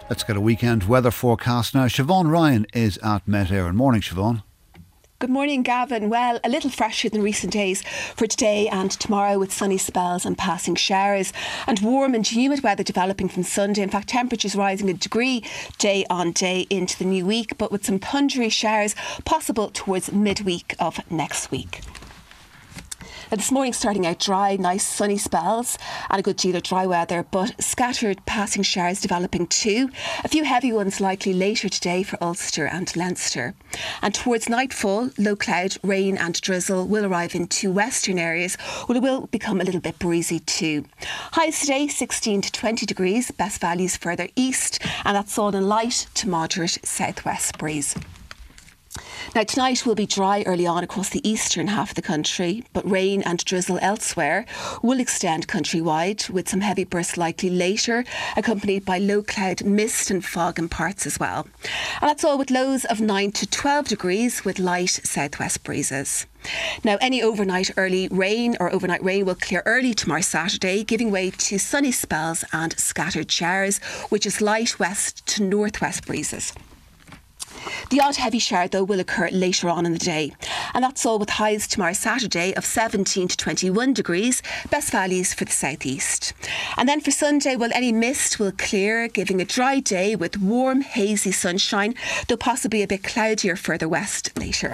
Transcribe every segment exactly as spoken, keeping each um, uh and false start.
Let's get a weekend weather forecast now. Siobhan Ryan is at Met Éireann. Morning, Siobhan. Good morning, Gavin. Well, a little fresher than recent days for today and tomorrow, with sunny spells and passing showers, and warm and humid weather developing from Sunday. In fact, temperatures rising a degree day on day into the new week, but with some thundery showers possible towards midweek of next week. Now, this morning starting out dry, nice sunny spells and a good deal of dry weather, but scattered passing showers developing too. A few heavy ones likely later today for Ulster and Leinster. And towards nightfall, low cloud, rain and drizzle will arrive into western areas, well, it will become a little bit breezy too. Highs today sixteen to twenty degrees, best values further east, and that's all in light to moderate southwest breeze. Now, tonight will be dry early on across the eastern half of the country, but rain and drizzle elsewhere will extend countrywide, with some heavy bursts likely later, accompanied by low cloud, mist and fog in parts as well. And that's all with lows of nine to twelve degrees with light southwest breezes. Now, any overnight early rain or overnight rain will clear early tomorrow Saturday, giving way to sunny spells and scattered showers, which is light west to northwest breezes. The odd heavy shower, though, will occur later on in the day. And that's all with highs tomorrow Saturday of seventeen to twenty-one degrees, best values for the southeast. And then for Sunday, well, any mist will clear, giving a dry day with warm, hazy sunshine, though possibly a bit cloudier further west later.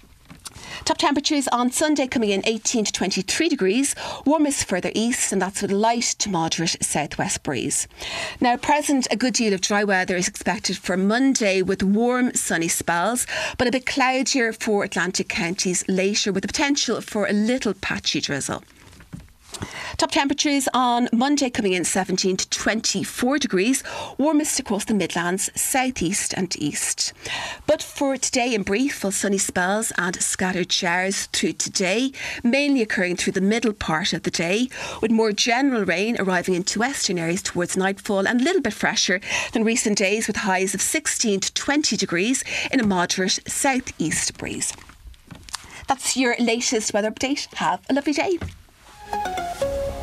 Top temperatures on Sunday coming in eighteen to twenty-three degrees, warmest further east, and that's with a light to moderate southwest breeze. Now, at present, a good deal of dry weather is expected for Monday with warm, sunny spells, but a bit cloudier for Atlantic counties later, with the potential for a little patchy drizzle. Top temperatures on Monday coming in seventeen to twenty-four degrees, warmest across the Midlands, southeast and east. But for today in brief, well, sunny spells and scattered showers through today, mainly occurring through the middle part of the day, with more general rain arriving into western areas towards nightfall, and a little bit fresher than recent days, with highs of sixteen to twenty degrees in a moderate southeast breeze. That's your latest weather update. Have a lovely day.